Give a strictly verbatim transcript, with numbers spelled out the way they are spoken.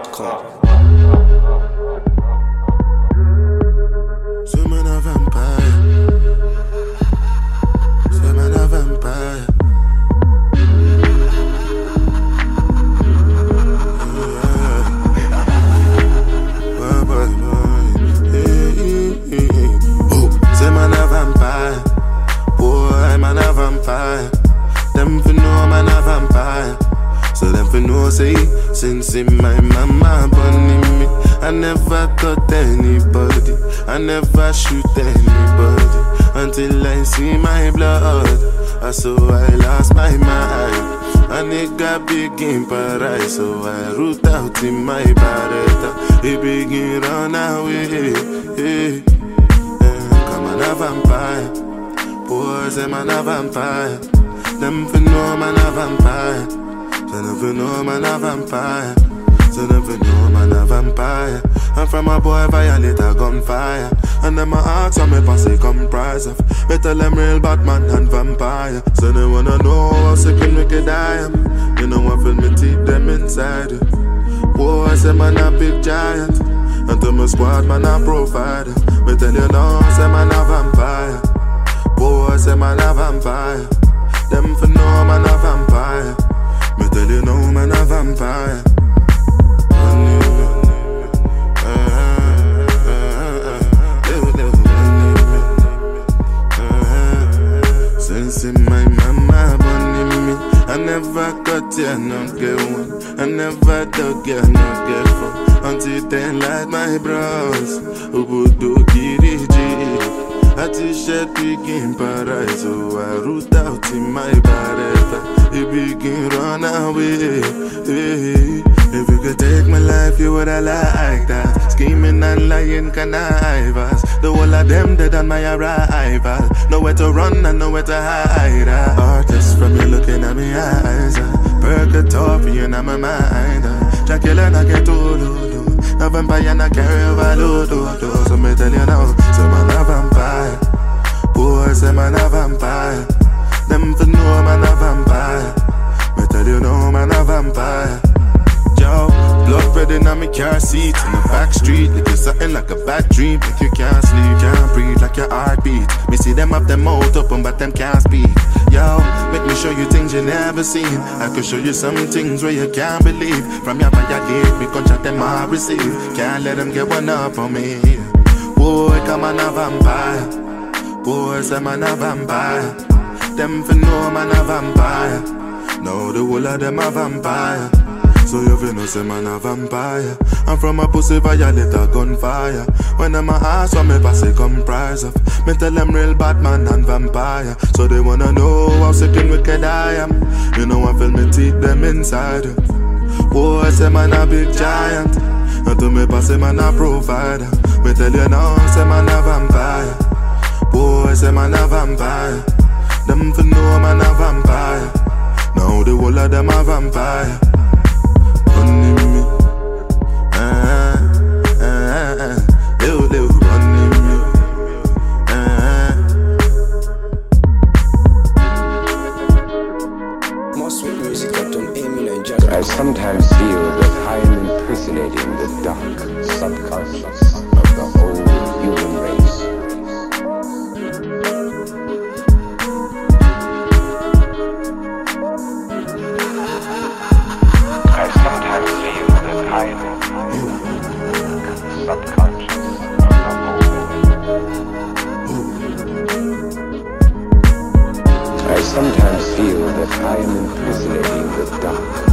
dot com. So man a vampire. So man a vampire. Man a vampire, boy, man a vampire. Them for know man a vampire, so them for know say since in my mama born me, I never cut anybody, I never shoot anybody until I see my blood. I so I lost my mind. A nigga begin paradise, so I root out in my barretta. He begin run away. Hey. Man a vampire, boys say man a vampire. Them for know man a vampire, so them for know man a vampire. So them for know man a vampire. I'm from a boy violate a gunfire, and them a ask how me posse comprise of. Me tell them real Batman and vampire. So they wanna know how sick and wicked I am. You know I feel me teeth them inside. Boy say man a big giant, and to my squad man a provider. Me tell you now, say man a vampire. Boy, say man a vampire. Them for know man a vampire. Me tell you now, man a vampire. Since in my mama born me, I never got ya, no get one. I never dug ya, no get fun. Until then, like my bros, who would do Kiriji. A t-shirt begin paradise, so I root out in my barretta. He begin run away. Hey. If you could take my life, you would have like that. Scheming and lying connivers. The whole of them dead on my arrival. Nowhere to run and nowhere to hide. Artists from you looking at me eyes. Purgatory in my mind. Dracula and I get all do. No vampire and I carry overload. So me tell you now, say man a vampire. Boy, say man a vampire. Them for know man a vampire. Me tell you now, man a vampire. Yo, blood red in my car seat in the back street. Like it's something like a bad dream. Like you can't sleep, can't breathe like your heartbeat. Me see them have them mouth open but them can't speak. Yo, make me show you things you never seen. I could show you some things where you can't believe. From your violate, me contract them all receive. Can't let them get one up on me. Boy, come on a vampire. Boy, say man a vampire. Them for know man a vampire. Now the whole of them a vampire. So you feel no say man a vampire. I'm from a pussy violate a gunfire. When them a ask what me posse comprise of, me tell them real Batman and vampire. So they wanna know how sick and wicked I am. You know I feel me teeth them inside. Boy say man a big giant, and to me posse man a provider. Me tell you now say man a vampire. Boy say man a vampire. Them for know man a vampire. Now the whole of them a vampire. I sometimes feel that I am impersonating the dark subconscious of the whole human race. I sometimes feel that I am the subconscious of the whole. I sometimes feel that I am impersonating the dark